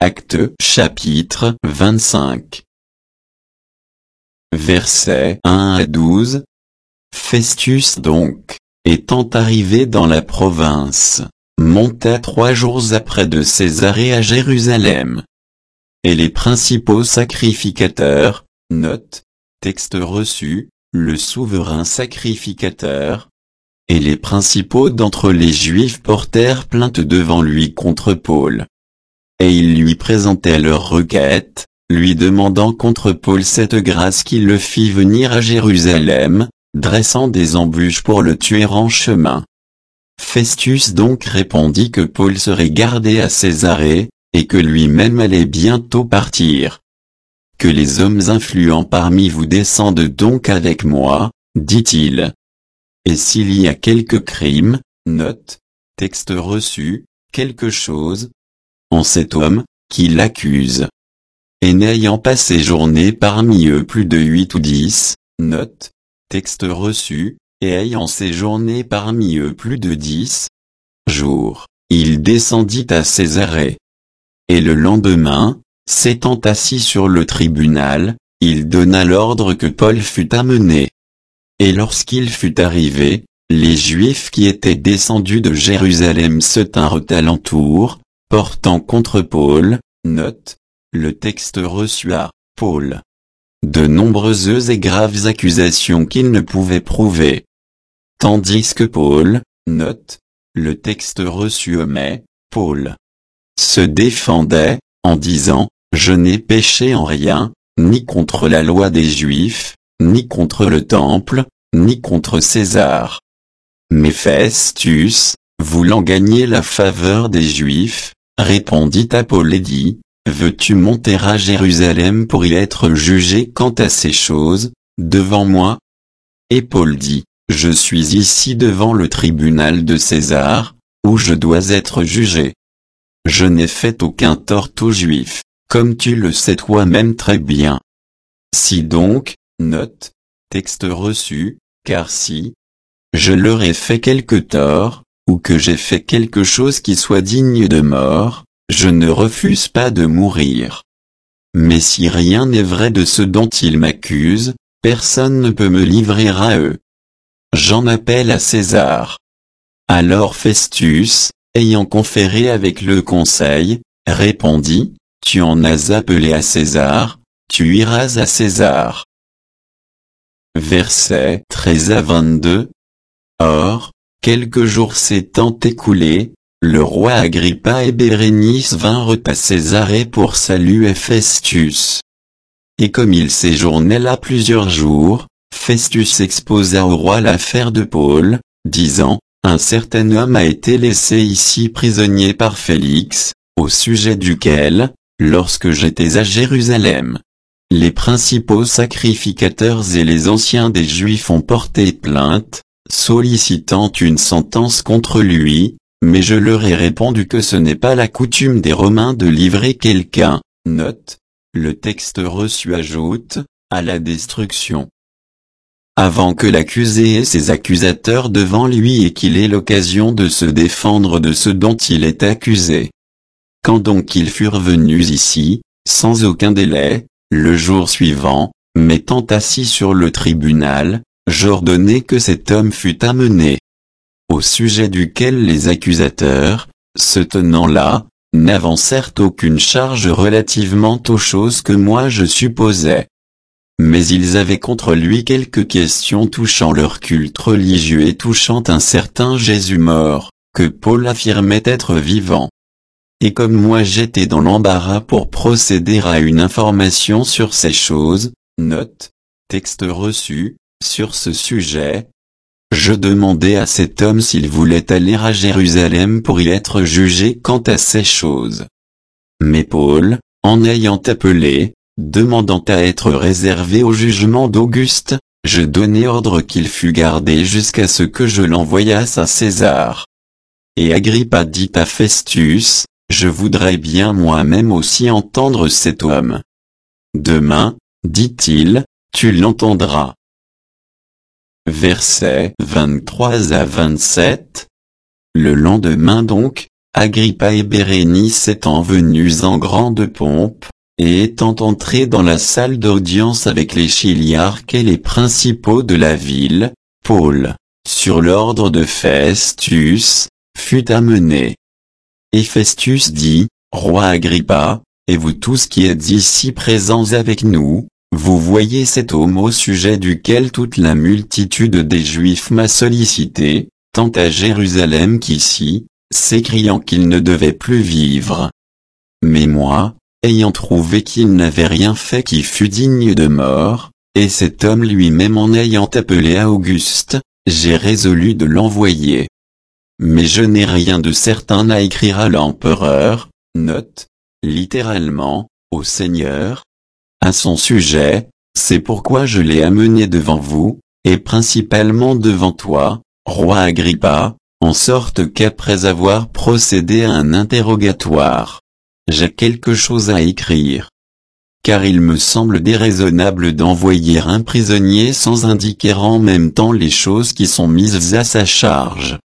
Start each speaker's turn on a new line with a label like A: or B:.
A: Actes chapitre 25. Versets 1 à 12. Festus donc, étant arrivé dans la province, monta 3 jours après de Césarée à Jérusalem. Et les principaux sacrificateurs, note, texte reçu, le souverain sacrificateur, et les principaux d'entre les Juifs portèrent plainte devant lui contre Paul. Et ils lui présentaient leur requête, lui demandant contre Paul cette grâce qui le fit venir à Jérusalem, dressant des embûches pour le tuer en chemin. Festus donc répondit que Paul serait gardé à Césarée, et que lui-même allait bientôt partir. Que les hommes influents parmi vous descendent donc avec moi, dit-il. Et s'il y a quelque crime, note, texte reçu, quelque chose, en cet homme, qui l'accuse. Et n'ayant pas séjourné parmi eux plus de 8 ou 10, note, texte reçu, et ayant séjourné parmi eux plus de 10 jours, il descendit à Césarée. Et le lendemain, s'étant assis sur le tribunal, il donna l'ordre que Paul fût amené. Et lorsqu'il fut arrivé, les Juifs qui étaient descendus de Jérusalem se tinrent alentour, portant contre Paul, note, le texte reçu à Paul, de nombreuses et graves accusations qu'il ne pouvait prouver. Tandis que Paul, note, le texte reçu omet, Paul, se défendait, en disant, je n'ai péché en rien, ni contre la loi des Juifs, ni contre le temple, ni contre César. Mais Festus, voulant gagner la faveur des Juifs, répondit à Paul et dit, veux-tu monter à Jérusalem pour y être jugé quant à ces choses, devant moi? Et Paul dit, je suis ici devant le tribunal de César, où je dois être jugé. Je n'ai fait aucun tort aux Juifs, comme tu le sais toi-même très bien. Si donc, note, texte reçu, car si je leur ai fait quelque tort, ou que j'ai fait quelque chose qui soit digne de mort, je ne refuse pas de mourir. Mais si rien n'est vrai de ce dont ils m'accusent, personne ne peut me livrer à eux. J'en appelle à César. Alors Festus, ayant conféré avec le conseil, répondit, tu en as appelé à César, tu iras à César. Versets 13 à 22. Or, quelques jours s'étant écoulés, le roi Agrippa et Bérénice vinrent à Césarée pour saluer Festus. Et comme il séjournait là plusieurs jours, Festus exposa au roi l'affaire de Paul, disant, un certain homme a été laissé ici prisonnier par Félix, au sujet duquel, lorsque j'étais à Jérusalem, les principaux sacrificateurs et les anciens des Juifs ont porté plainte, sollicitant une sentence contre lui, mais je leur ai répondu que ce n'est pas la coutume des Romains de livrer quelqu'un, note, le texte reçu ajoute, à la destruction. Avant que l'accusé ait ses accusateurs devant lui et qu'il ait l'occasion de se défendre de ce dont il est accusé. Quand donc ils furent venus ici, sans aucun délai, le jour suivant, m'étant assis sur le tribunal, j'ordonnai que cet homme fût amené. Au sujet duquel les accusateurs, se tenant là, n'avancèrent aucune charge relativement aux choses que moi je supposais. Mais ils avaient contre lui quelques questions touchant leur culte religieux et touchant un certain Jésus mort, que Paul affirmait être vivant. Et comme moi j'étais dans l'embarras pour procéder à une information sur ces choses, note, texte reçu, sur ce sujet, je demandai à cet homme s'il voulait aller à Jérusalem pour y être jugé quant à ces choses. Mais Paul, en ayant appelé, demandant à être réservé au jugement d'Auguste, je donnai ordre qu'il fût gardé jusqu'à ce que je l'envoyasse à César. Et Agrippa dit à Festus, je voudrais bien moi-même aussi entendre cet homme. Demain, dit-il, tu l'entendras. Versets 23 à 27. Le lendemain donc, Agrippa et Bérénice étant venus en grande pompe, et étant entrés dans la salle d'audience avec les chiliarques et les principaux de la ville, Paul, sur l'ordre de Festus, fut amené. Et Festus dit, Roi Agrippa, et vous tous qui êtes ici présents avec nous, vous voyez cet homme au sujet duquel toute la multitude des Juifs m'a sollicité, tant à Jérusalem qu'ici, s'écriant qu'il ne devait plus vivre. Mais moi, ayant trouvé qu'il n'avait rien fait qui fût digne de mort, et cet homme lui-même en ayant appelé à Auguste, j'ai résolu de l'envoyer. Mais je n'ai rien de certain à écrire à l'empereur, note, littéralement, au Seigneur. À son sujet, c'est pourquoi je l'ai amené devant vous, et principalement devant toi, roi Agrippa, en sorte qu'après avoir procédé à un interrogatoire, j'ai quelque chose à écrire. Car il me semble déraisonnable d'envoyer un prisonnier sans indiquer en même temps les choses qui sont mises à sa charge.